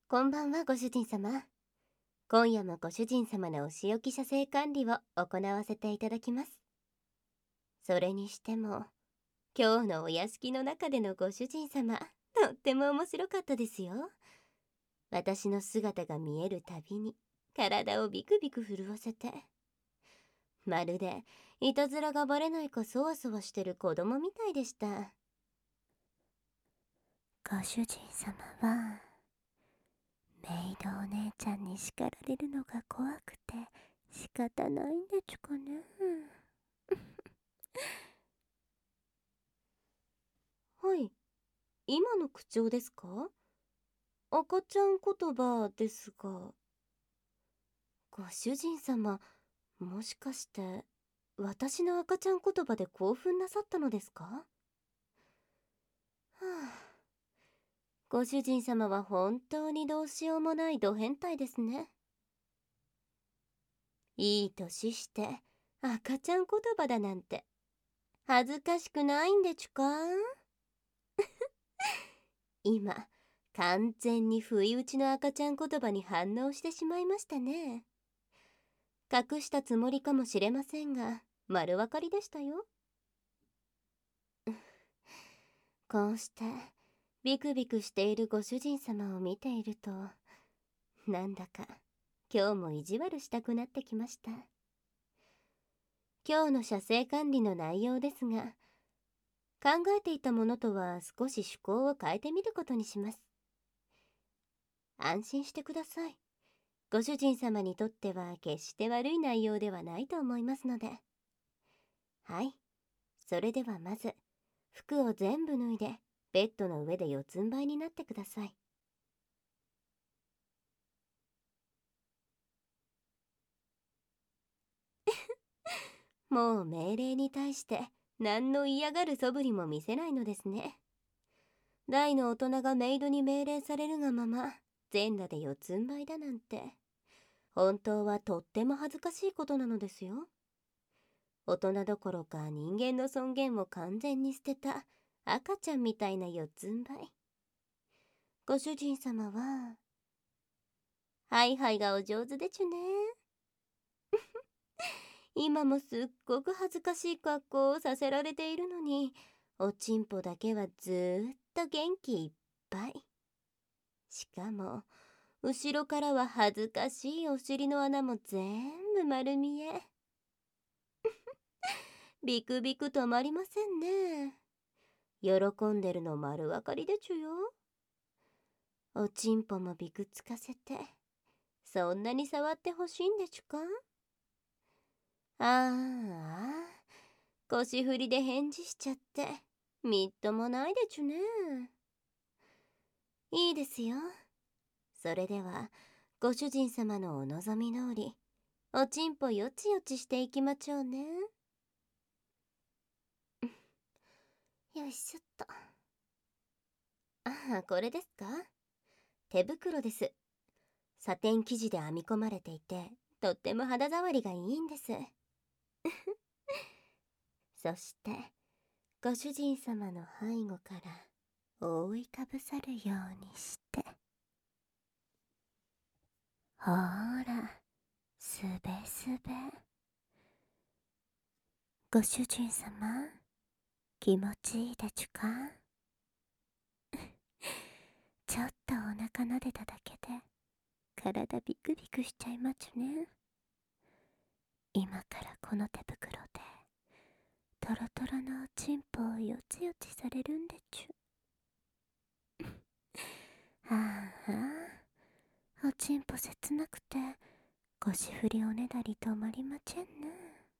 こんばんは、ご主人様。今夜もご主人様のお仕置き射精管理を行わせていただきます。それにしても、今日のお屋敷の中でのご主人様、とっても面白かったですよ。私の姿が見えるたびに、体をビクビク震わせて。まるで、いたずらがバレないかそわそわしてる子供みたいでした。 ご主人様は、メイドお姉ちゃんに叱られるのが怖くて仕方ないんでちゅかね。 はい、今の口調ですか？赤ちゃん言葉ですが。ご主人様、もしかして私の赤ちゃん言葉で興奮なさったのですか？はあ、ご主人様は本当にどうしようもないド変態ですね。いい年して赤ちゃん言葉だなんて恥ずかしくないんでちゅか？今完全に不意打ちの赤ちゃん言葉に反応してしまいましたね。隠したつもりかもしれませんが丸分かりでしたよ。こうしてビクビクしているご主人様を見ていると、なんだか今日も意地悪したくなってきました。今日の射精管理の内容ですが、考えていたものとは少し趣向を変えてみることにします。安心してください。ご主人様にとっては決して悪い内容ではないと思いますので。はい、それではまず服を全部脱いでベッドの上で四つん這いになってください。もう命令に対して何の嫌がる素振りも見せないのですね。大の大人がメイドに命令されるがまま全裸で四つん這いだなんて、本当はとっても恥ずかしいことなのですよ。大人どころか人間の尊厳を完全に捨てた赤ちゃんみたいな四つん這い。ご主人様はハイハイがお上手でちゅね。今もすっごく恥ずかしい格好をさせられているのに、おちんぽだけはずーっと元気いっぱい。しかも後ろからは恥ずかしいお尻の穴も全部丸見え。ビクビク止まりませんね。喜んでるの丸分かりでちゅよ。おちんぽもビクつかせて、そんなに触ってほしいんでちゅか？ああ、腰振りで返事しちゃってみっともないでちゅね。いいですよ。それではご主人様のお望み通りおちんぽよちよちしていきまちょうね。よいしょっと。ああ、これですか？手袋です。サテン生地で編み込まれていてとっても肌触りがいいんです。そしてご主人様の背後から覆いかぶさるようにして、ほーら、すべすべ。ご主人様、気持ちいいでちゅか？ちょっとお腹撫でただけで体ビクビクしちゃいまちゅね。今からこの手袋でトロトロのおちんぽをよちよちされるんでちゅ。ああ、おちんぽ切なくて腰振りおねだり止まりまちぇんな。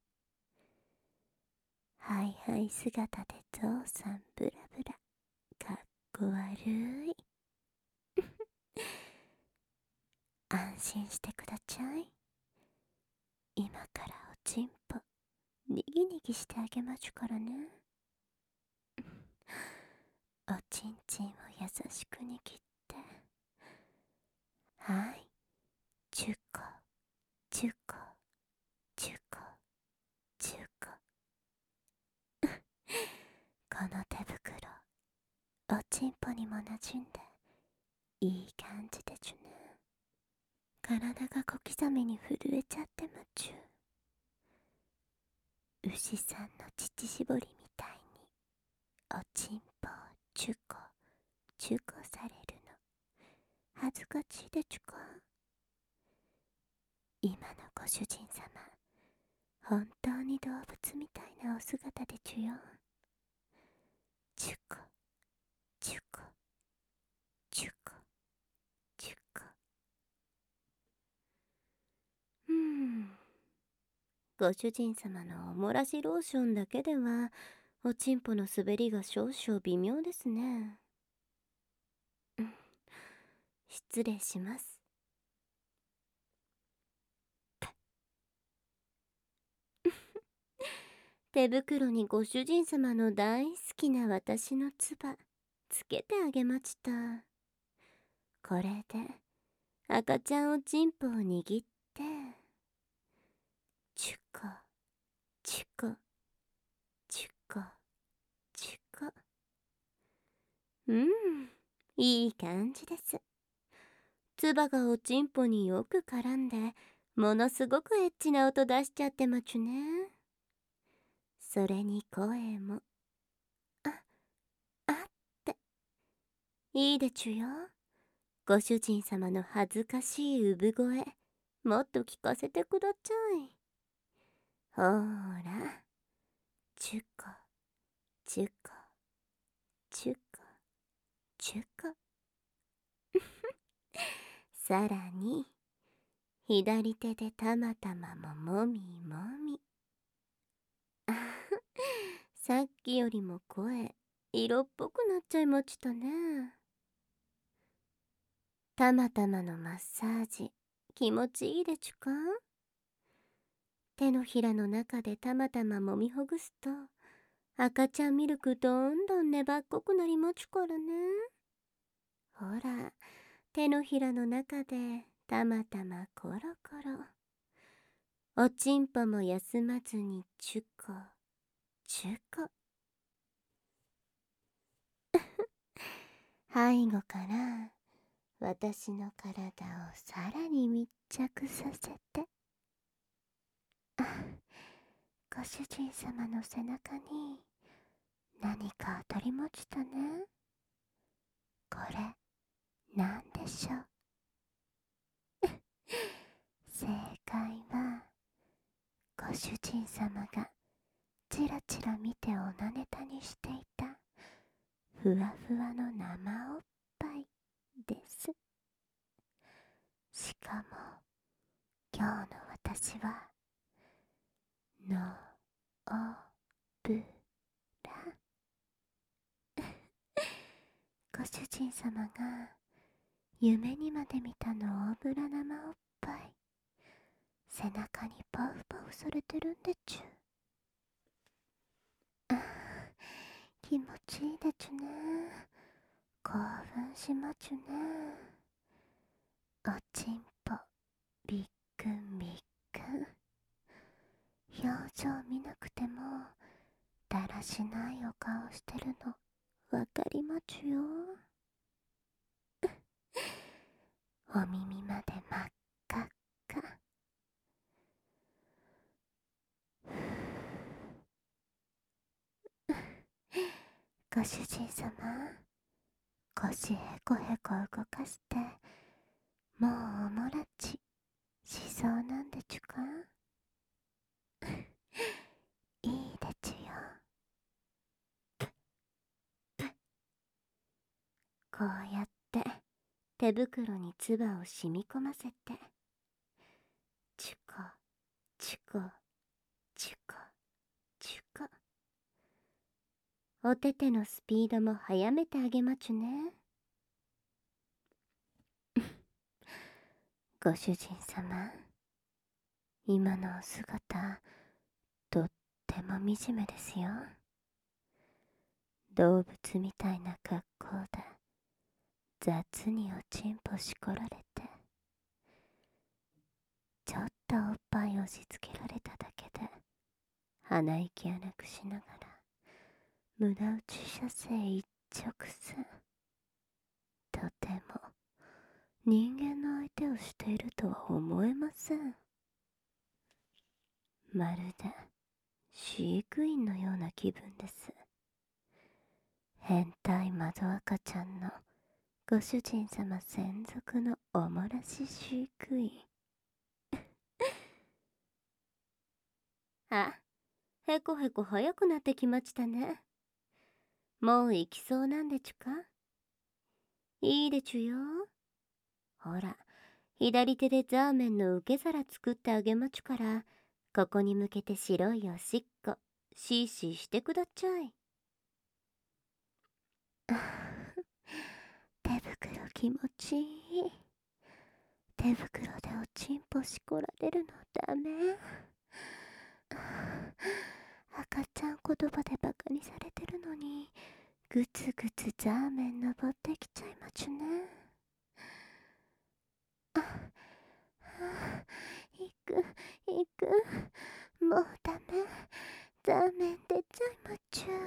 はいはい姿でゾウさんブラブラ、かっこ悪い。安心してくだちゃい。今からおちんぽにぎにぎしてあげまちゅからね。おちんちんを優しく握って、はい、チュコチュコチュコチュコ。この手袋おちんぽにもなじんでいい感じでちゅね。体が小刻みに震えちゃってまちゅ。牛さんの乳搾りみたいにおちんぽをチュコチュコされるの恥ずかしいでちゅか。今のご主人様、本当に動物みたいなお姿でちゅよ。チュコチュコチュコチュコ。ご主人様のおもらしローションだけではおちんぽの滑りが少々微妙ですね。失礼します。手袋にご主人様の大好きな私の唾つけてあげました。これで赤ちゃんおちんぽを握ってチュコチュコチュコチュコ。いい感じです。唾がおちんぽによく絡んでものすごくエッチな音出しちゃってまちゅね。それに声もあっていいでちゅよ。ご主人様の恥ずかしい産声もっと聞かせてくだちゃい。ほーら、チュコチュコチュコチュコ。さらに左手でたまたまももみもみ。さっきよりも声色っぽくなっちゃいましたね。たまたまのマッサージ気持ちいいでちゅか。手のひらの中でたまたまもみほぐすと赤ちゃんミルクどんどん粘っこくなりまちゅからね。ほら、手のひらの中でたまたまコロコロ。おちんぽも休まずにチュコチュコ。背後から私の体をさらに密着させて、ご主人様の背中に何か当たりましたね。これなんでしょう。正解はご主人様がチラチラ見ておなネタにしていたふわふわの生おっぱいです。しかも今日の私はのおぶらご主人様が夢にまで見たのおぶら生おっぱい背中にパウパウされてるんでちゅ。気持ちいいでちゅね。興奮しまちゅね。おちんぽびっくんびっくん。表情見なくてもだらしないお顔してるのわかりまちゅよ。お耳まで真っ赤っか。ご主人様、腰へこへこ動かしてもうおもらちしそうなんでちゅか。いいでちゅよ。こうやって手袋に唾を染み込ませてチュコチュコチュコチュコ。お手手のスピードも速めてあげまちゅね。ご主人様、今のお姿とっても惨めですよ。動物みたいな格好で雑におちんぽしこられてちょっとおっぱい押し付けられただけで鼻息荒くしながら無駄打ち射精一直線。とても人間の相手をしているとは思えません。まるで飼育員のような気分です。変態窓赤ちゃんのご主人様専属のおもらし飼育員。 あ、へこへこ早くなってきましたね。もう行きそうなんでちゅか？いいでちゅよ。ほら、左手でザーメンの受け皿作ってあげまちゅから、ここに向けて白いおしっこ、シーシーしてくだちゃい。 手袋気持ちいい。手袋でおちんぽしこられるのダメ。赤ちゃん言葉でバカにされてるのに、ぐつぐつザーメン登ってきちゃいまちゅね。行く、もうダメ。ザーメン出ちゃいまちゅ。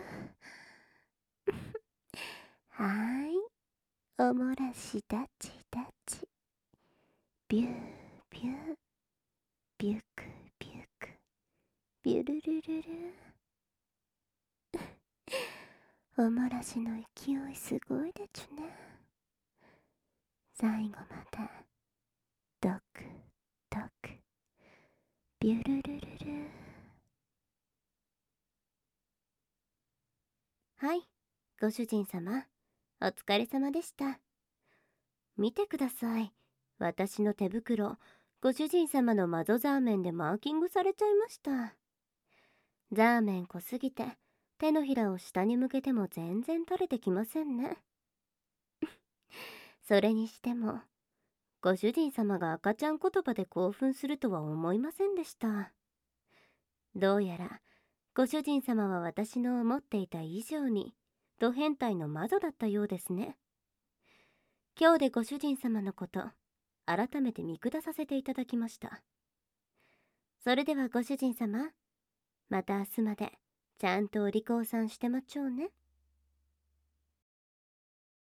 はーい、おもらしだちだち。ビュービュー、ビュクビュク、ビュルルルル。おもらしの勢いすごいでちゅね。最後までドクドク、ビュルルルル。 はい、ご主人様、お疲れ様でした。見てください。私の手袋、ご主人様の窓ザーメンでマーキングされちゃいました。ザーメン濃すぎて、手のひらを下に向けても全然取れてきませんね。それにしても、ご主人様が赤ちゃん言葉で興奮するとは思いませんでした。どうやら、ご主人様は私の思っていた以上に、ド変態の窓だったようですね。今日でご主人様のこと、改めて見下させていただきました。それではご主人様、また明日まで、ちゃんとお利口さんしてまっちょうね。